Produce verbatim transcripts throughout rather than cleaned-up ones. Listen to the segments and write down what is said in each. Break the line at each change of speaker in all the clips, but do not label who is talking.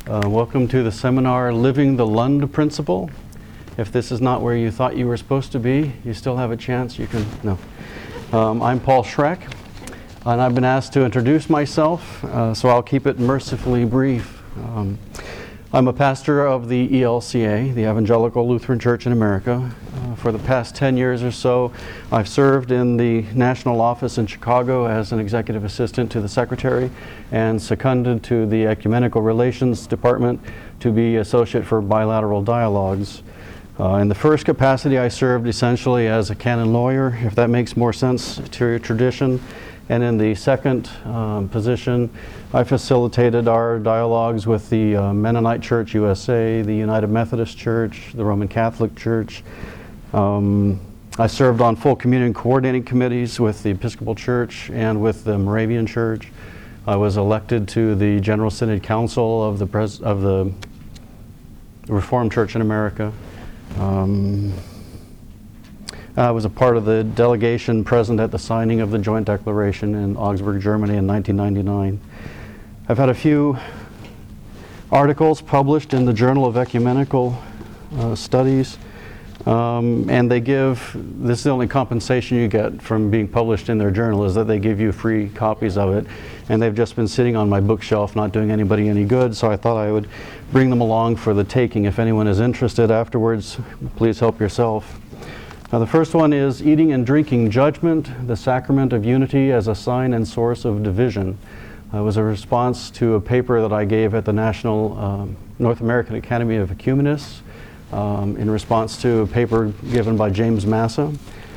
Uh, welcome to the seminar, Living the Lund Principle. If this is not where you thought you were supposed to be, you still have a chance. You can, no. Um, I'm Paul Schreck, and I've been asked to introduce myself, uh, so I'll keep it mercifully brief. Um, I'm a pastor of the E L C A, the Evangelical Lutheran Church in America. Uh, for the past ten years or so, I've served in the national office in Chicago as an executive assistant to the secretary and seconded to the Ecumenical Relations Department to be associate for bilateral dialogues. Uh, in the first capacity, I served essentially as a canon lawyer, if that makes more sense to your tradition. And in the second um, position, I facilitated our dialogues with the uh, Mennonite Church U S A, the United Methodist Church, the Roman Catholic Church. Um, I served on full communion coordinating committees with the Episcopal Church and with the Moravian Church. I was elected to the General Synod Council of the, Pres of the Reformed Church in America. Um, I was a part of the delegation present at the signing of the Joint Declaration in Augsburg, Germany in nineteen ninety-nine. I've had a few articles published in the Journal of Ecumenical uh, Studies, um, and they give, this is the only compensation you get from being published in their journal, is that they give you free copies of it, and they've just been sitting on my bookshelf not doing anybody any good, so I thought I would bring them along for the taking. If anyone is interested afterwards, please help yourself. Now, the first one is Eating and Drinking Judgment, the Sacrament of Unity as a Sign and Source of Division. It was a response to a paper that I gave at the National um, North American Academy of Ecumenists um, in response to a paper given by James Massa.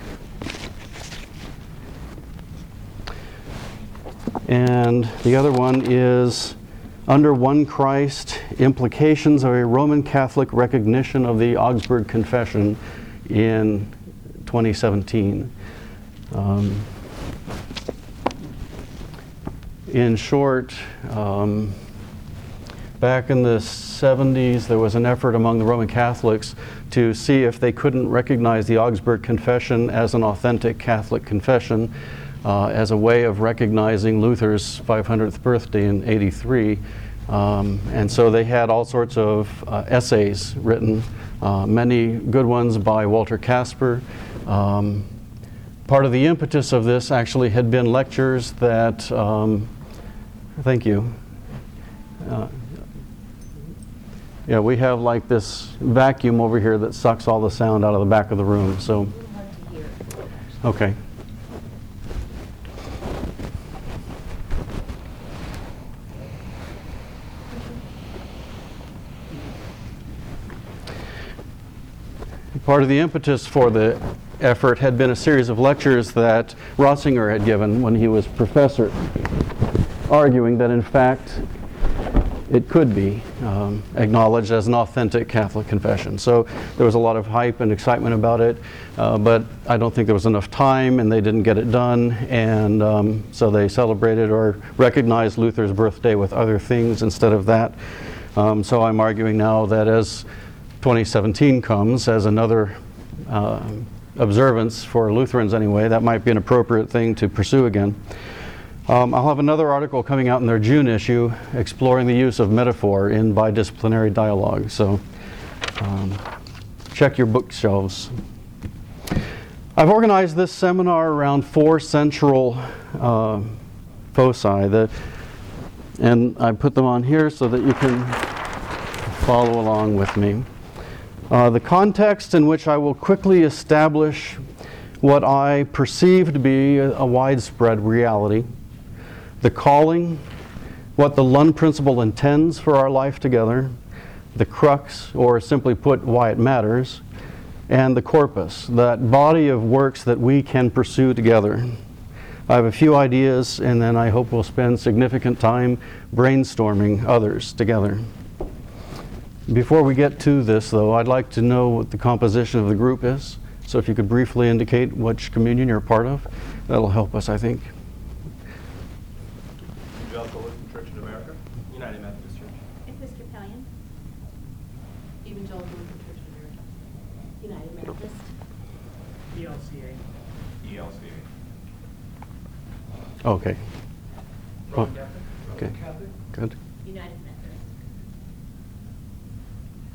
And the other one is Under One Christ, Implications of a Roman Catholic Recognition of the Augsburg Confession in twenty seventeen. Um, in short, um, back in the seventies, there was an effort among the Roman Catholics to see if they couldn't recognize the Augsburg Confession as an authentic Catholic confession, uh, as a way of recognizing Luther's five hundredth birthday in eighty-three. Um, and so they had all sorts of uh, essays written, uh, many good ones by Walter Kasper. Um, part of the impetus of this actually had been lectures that, um, thank you. Uh, yeah, we have like this vacuum over here that sucks all the sound out of the back of the room. So, okay. Part of the impetus for the effort had been a series of lectures that Ratzinger had given when he was professor, arguing that in fact it could be um, acknowledged as an authentic Catholic confession. So there was a lot of hype and excitement about it, uh, but I don't think there was enough time and they didn't get it done, and um, so they celebrated or recognized Luther's birthday with other things instead of that. Um, so I'm arguing now that as twenty seventeen comes as another uh, observance for Lutherans anyway, that might be an appropriate thing to pursue again. Um, I'll have another article coming out in their June issue exploring the use of metaphor in bidisciplinary dialogue. So um, check your bookshelves. I've organized this seminar around four central uh, foci, that, and I put them on here so that you can follow along with me. Uh, the context in which I will quickly establish what I perceive to be a, a widespread reality, the calling, what the Lund Principle intends for our life together, the crux, or simply put, why it matters, and the corpus, that body of works that we can pursue together. I have a few ideas, and then I hope we'll spend significant time brainstorming others together. Before we get to this, though, I'd like to know what the composition of the group is. So if you could briefly indicate which communion you're a part of, that'll help us, I think.
Evangelical Lutheran Church in America, United Methodist Church.
Episcopalian. Evangelical Lutheran Church in America, United Methodist.
E L C A.
E L C A.
Okay.
Roman
Oh,
Catholic.
okay.
Catholic.
Good.
United Methodist.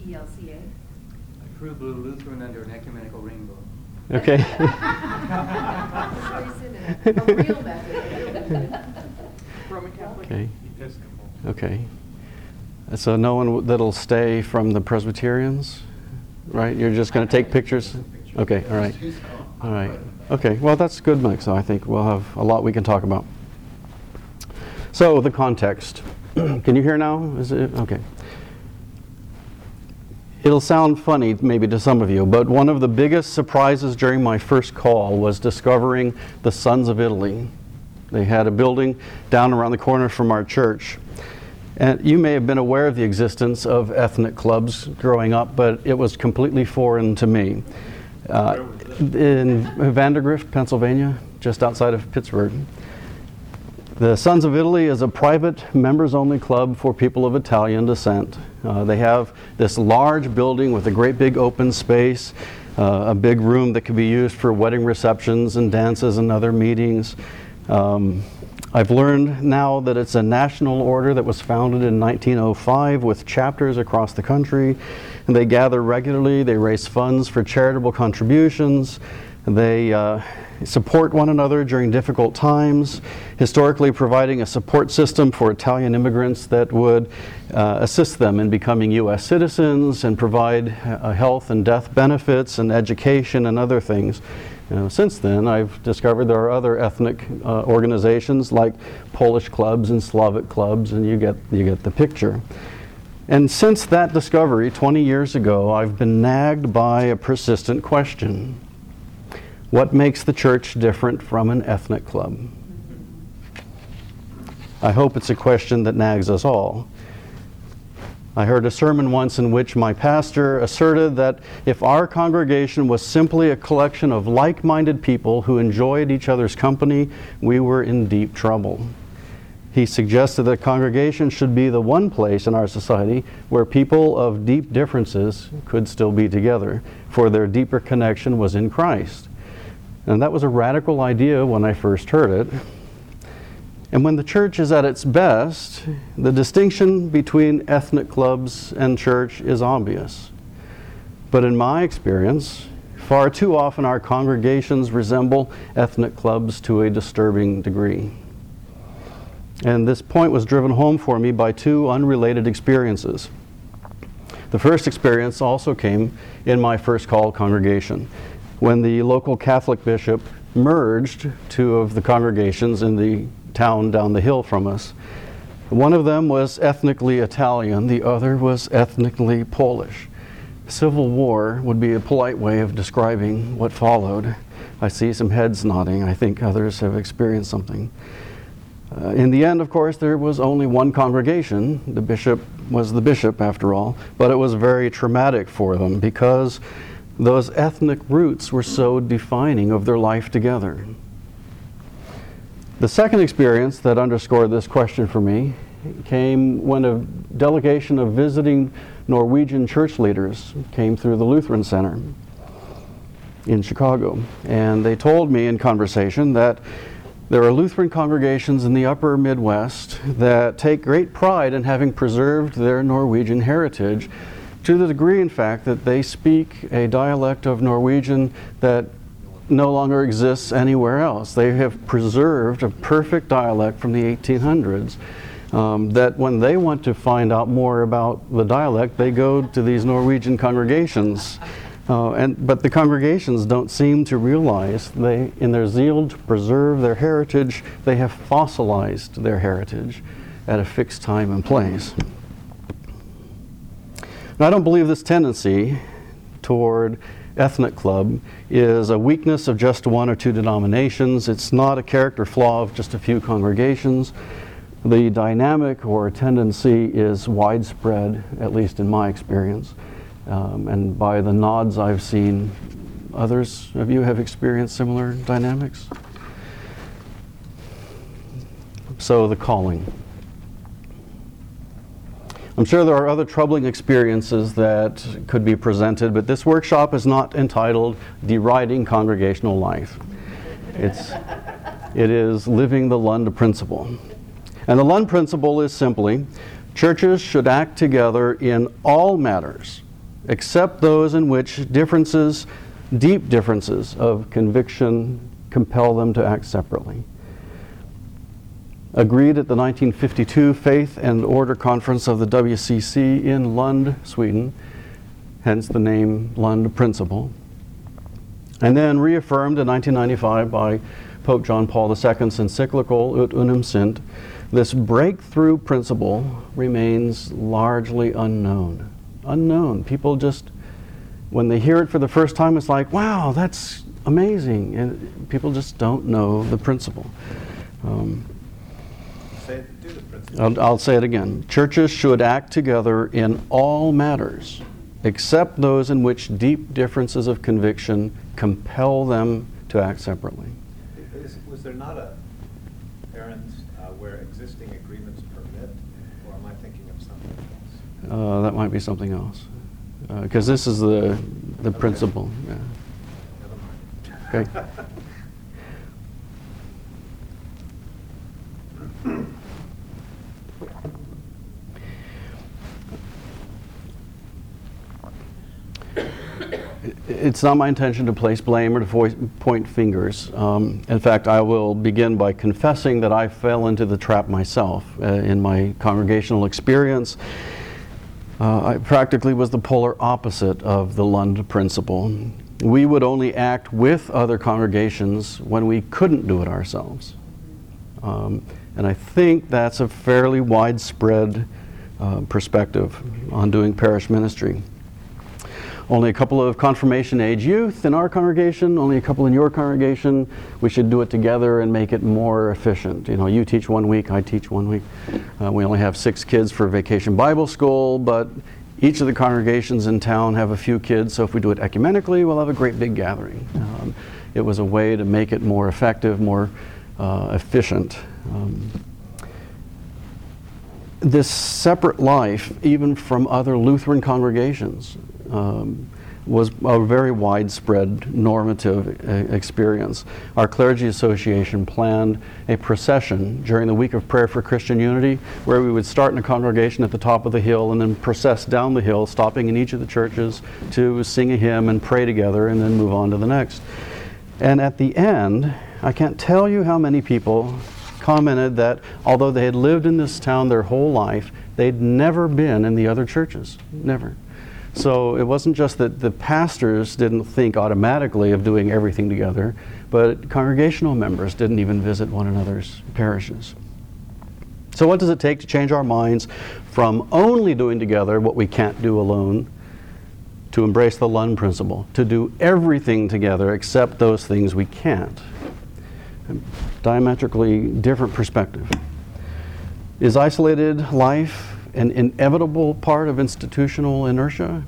E L C A.
A true blue Lutheran under an ecumenical rainbow.
Okay.
A real method.
Roman Catholic.
Okay.
Episcopal.
Okay. So no one w- that'll stay from the Presbyterians, right? You're just going to take pictures? Okay, all right. All right. Okay, well, that's a good mix. So I think we'll have a lot we can talk about. So the context. Can you hear now? Is it okay? It'll sound funny maybe to some of you, but one of the biggest surprises during my first call was discovering the Sons of Italy. They had a building down around the corner from our church. And you may have been aware of the existence of ethnic clubs growing up, but it was completely foreign to me. Uh, in Vandergrift, Pennsylvania, just outside of Pittsburgh. The Sons of Italy is a private, members-only club for people of Italian descent. Uh, they have this large building with a great big open space, uh, a big room that can be used for wedding receptions and dances and other meetings. Um, I've learned now that it's a national order that was founded in nineteen oh five with chapters across the country. And they gather regularly, they raise funds for charitable contributions, they uh, support one another during difficult times, historically providing a support system for Italian immigrants that would uh, assist them in becoming U S citizens and provide uh, health and death benefits and education and other things. You know, since then, I've discovered there are other ethnic uh, organizations like Polish clubs and Slavic clubs, and you get, you get the picture. And since that discovery twenty years ago, I've been nagged by a persistent question. What makes the church different from an ethnic club? I hope it's a question that nags us all. I heard a sermon once in which my pastor asserted that if our congregation was simply a collection of like-minded people who enjoyed each other's company, we were in deep trouble. He suggested that congregation should be the one place in our society where people of deep differences could still be together, for their deeper connection was in Christ. And that was a radical idea when I first heard it. And when the church is at its best, the distinction between ethnic clubs and church is obvious. But in my experience, far too often our congregations resemble ethnic clubs to a disturbing degree. And this point was driven home for me by two unrelated experiences. The first experience also came in my first call congregation, when the local Catholic bishop merged two of the congregations in the town down the hill from us. One of them was ethnically Italian, the other was ethnically Polish. Civil war would be a polite way of describing what followed. I see some heads nodding. I think others have experienced something. Uh, in the end, of course, there was only one congregation. The bishop was the bishop, after all, but it was very traumatic for them because those ethnic roots were so defining of their life together. The second experience that underscored this question for me came when a delegation of visiting Norwegian church leaders came through the Lutheran Center in Chicago. And they told me in conversation that there are Lutheran congregations in the upper Midwest that take great pride in having preserved their Norwegian heritage, to the degree, in fact, that they speak a dialect of Norwegian that no longer exists anywhere else. They have preserved a perfect dialect from the eighteen hundreds um, that when they want to find out more about the dialect, they go to these Norwegian congregations. Uh, and, but the congregations don't seem to realize they, in their zeal to preserve their heritage, they have fossilized their heritage at a fixed time and place. And I don't believe this tendency toward ethnic club is a weakness of just one or two denominations. It's not a character flaw of just a few congregations. The dynamic or tendency is widespread, at least in my experience. Um, and by the nods I've seen, others of you have experienced similar dynamics. So the calling. I'm sure there are other troubling experiences that could be presented, but this workshop is not entitled Deriding Congregational Life. It's, it is Living the Lund Principle. And the Lund Principle is simply, churches should act together in all matters except those in which differences, deep differences of conviction, compel them to act separately. Agreed at the nineteen fifty-two Faith and Order Conference of the W C C in Lund, Sweden, hence the name Lund Principle, and then reaffirmed in nineteen ninety-five by Pope John Paul the Second's encyclical Ut Unum Sint. This breakthrough principle remains largely unknown. Unknown. People just, when they hear it for the first time, it's like, wow, that's amazing. And people just don't know the principle. Um,
Say it, do the principle.
I'll, I'll say it again. Churches should act together in all matters, except those in which deep differences of conviction compel them to act separately.
Is, was there not a parent uh, where existing agreements permit, or am I thinking of something else?
Uh, that might be something else. Because uh, this is the, the
Okay.
principle. Yeah.
Never mind.
Okay. It's not my intention to place blame or to voice, point fingers. Um, in fact, I will begin by confessing that I fell into the trap myself uh, in my congregational experience. Uh, I practically was the polar opposite of the Lund Principle. We would only act with other congregations when we couldn't do it ourselves. Um, and I think that's a fairly widespread uh, perspective on doing parish ministry. Only a couple of confirmation age youth in our congregation, only a couple in your congregation. We should do it together and make it more efficient. You know, you teach one week, I teach one week. Uh, we only have six kids for Vacation Bible School, but each of the congregations in town have a few kids, so if we do it ecumenically, we'll have a great big gathering. Um, it was a way to make it more effective, more uh, efficient. Um, this separate life, even from other Lutheran congregations, Um, was a very widespread normative uh, experience. Our Clergy Association planned a procession during the Week of Prayer for Christian Unity, where we would start in a congregation at the top of the hill and then process down the hill, stopping in each of the churches to sing a hymn and pray together and then move on to the next. And at the end, I can't tell you how many people commented that although they had lived in this town their whole life, they'd never been in the other churches, never. So it wasn't just that the pastors didn't think automatically of doing everything together, but congregational members didn't even visit one another's parishes. So what does it take to change our minds from only doing together what we can't do alone to embrace the Lund Principle, to do everything together except those things we can't? A diametrically different perspective. Is isolated life an inevitable part of institutional inertia?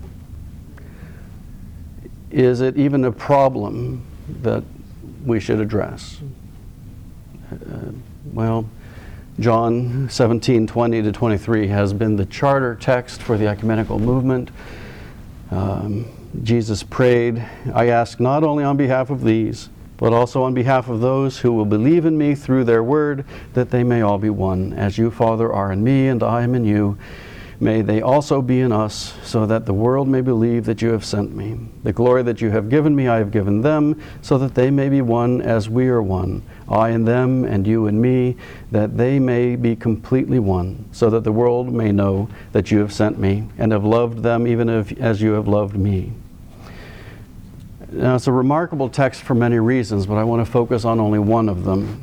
Is it even a problem that we should address? Uh, well, John seventeen, twenty to twenty-three has been the charter text for the ecumenical movement. Um, Jesus prayed, I ask not only on behalf of these, but also on behalf of those who will believe in me through their word, that they may all be one. As you, Father, are in me and I am in you, may they also be in us, so that the world may believe that you have sent me. The glory that you have given me I have given them, so that they may be one as we are one, I in them and you in me, that they may be completely one, so that the world may know that you have sent me and have loved them even if, as you have loved me. Now, it's a remarkable text for many reasons, but I want to focus on only one of them.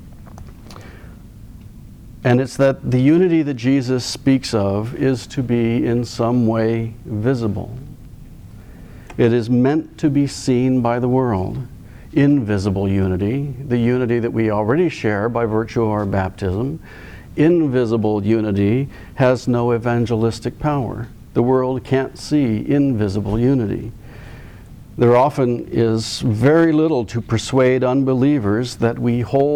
And it's that the unity that Jesus speaks of is to be in some way visible. It is meant to be seen by the world. Invisible unity, the unity that we already share by virtue of our baptism. Invisible unity has no evangelistic power. The world can't see invisible unity. There often is very little to persuade unbelievers that we hold